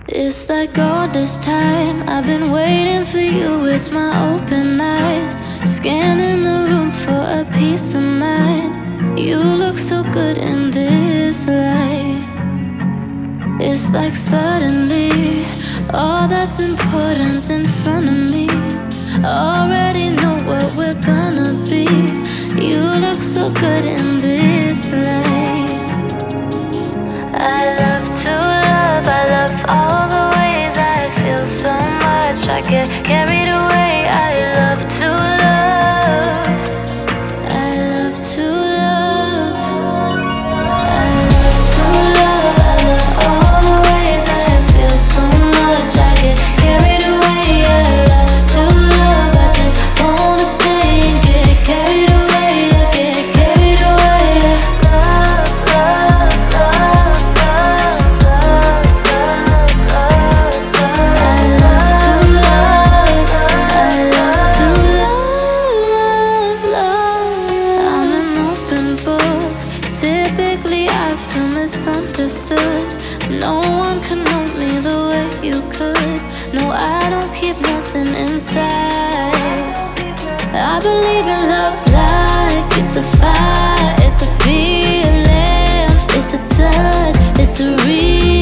It's like all this time I've been waiting for you with my open eyes, scanning the room for a peace of mind. You look so good in this light. It's like suddenly all that's important's in front of me. Already know what we're gonna be. You look so good in this light. I love to love, I love all the ways I feel so much. I get carried away, I love to love. I love to love. I love to love, I love all the ways I feel so much. I get carried away, I love to love. I just wanna stay and get carried away. I get carried away. Love, love, love, love, love, love, love. I love to love, I love to love, love. I'm an open book. Typically I feel misunderstood. No one can know me the way you could. No, I don't keep nothing inside. I believe in love like it's a fire, it's a feeling, it's a touch, it's a real